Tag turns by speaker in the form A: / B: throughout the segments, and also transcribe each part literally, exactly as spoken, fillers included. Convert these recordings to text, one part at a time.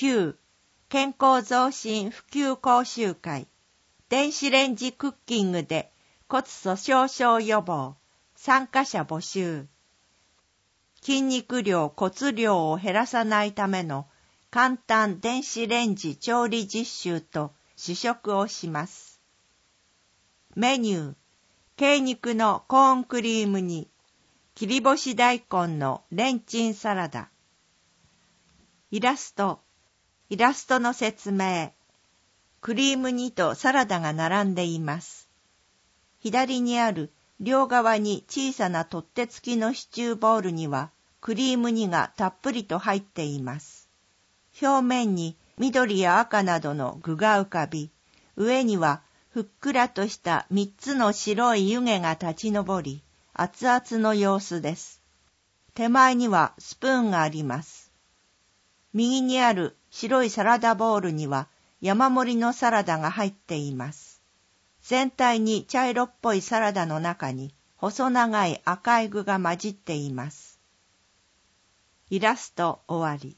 A: きゅう健康増進普及講習会電子レンジクッキングで骨粗鬆症予防参加者募集筋肉量骨量を減らさないための簡単電子レンジ調理実習と試食をします。メニュー鶏肉のコーンクリーム煮切り干し大根のレンチンサラダイラストイラストの説明クリーム煮とサラダが並んでいます。左にある両側に小さな取っ手付きのシチューボウルにはクリーム煮がたっぷりと入っています。表面に緑や赤などの具が浮かび、上にはふっくらとした三つの白い湯気が立ち上り、熱々の様子です。手前にはスプーンがあります。右にある白いサラダボウルには山盛りのサラダが入っています。全体に茶色っぽいサラダの中に細長い赤い具が混じっています。イラスト終わり。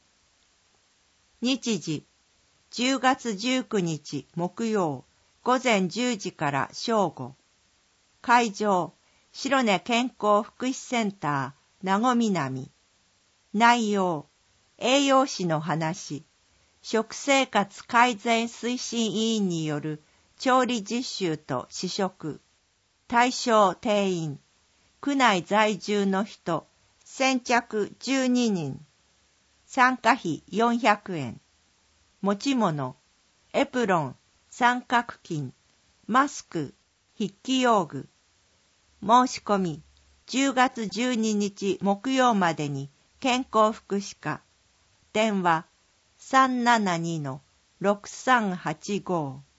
A: 日時じゅうがつじゅうくにち木曜午前じゅうじから正午。会場白根健康福祉センター名護南。内容栄養士の話食生活改善推進委員による調理実習と試食対象定員区内在住の人先着じゅうににん参加費よんひゃくえん持ち物エプロン三角巾マスク筆記用具申し込みじゅうがつじゅうににち木曜までに健康福祉課電話 さんななにのろくさんはちご